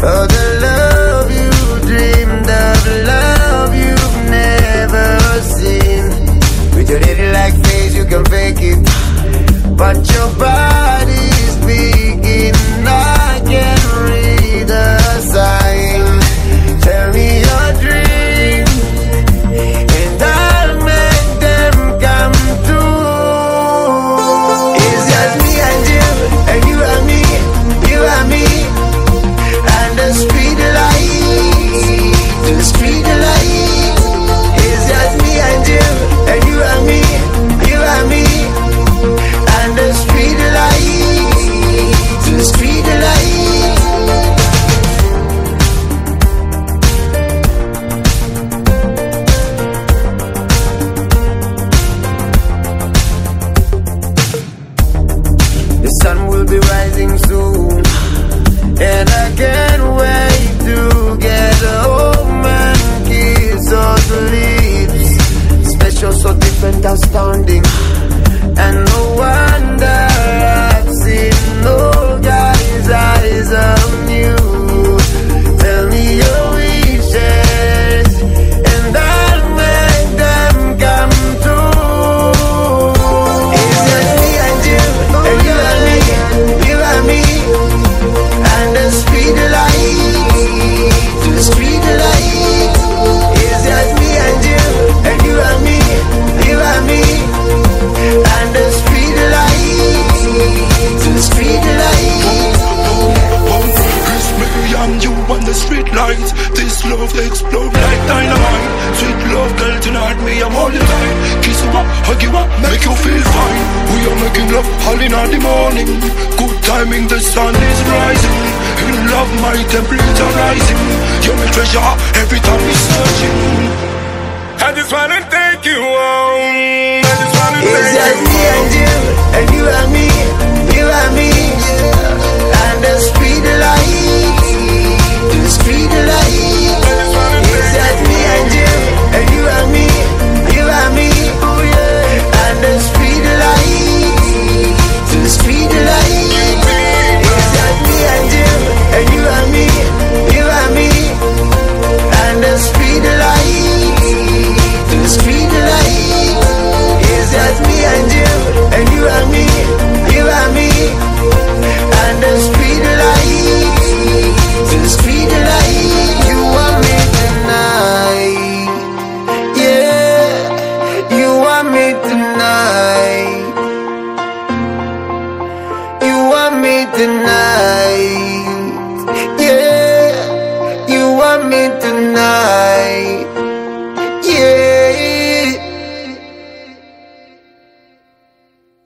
Oh, the love you dreamed of, love you've never seen. With your little like face, you can fake it, but your body's speaking. I can read the sign. Tell me your dream, and I'll make them come true. It's just me and you and me, you and me, and the street light, the street light. It's just me and you and me, you and me, and the street light, the street light. The sun will be rising soon, and I can't wait to get home and kiss all the lips. Special, so different, astounding, and no wonder I've seen no guy's eyes on you. Tell me your wishes, and I'll make them come true. It's just me and you and me, you and me, and the street light, the street light. It's just me and you and me, you and me, and the street light, the street light. It's me and you on the street lights. This love explode like dynamite. Sweet love, girl, tonight me I'm all your time. Kiss you up, hug you up, make you feel fine. We are making love all in the morning. Good timing, the sun is rising. In love, my temperature rising. You're my treasure, every time we searching. I just wanna take you home. I just wanna take you home. It's just me and you and me, you and me, and the street light, the street light. It's just me and you and me, you and me, oh yeah, and the street light, the street light. It's just me and you and me, you and me, and the street light, the street light. It's just me and you and me, you and me, and the street light, the street light. You want me tonight, yeah, you want me tonight, you want me tonight, yeah, you want me tonight.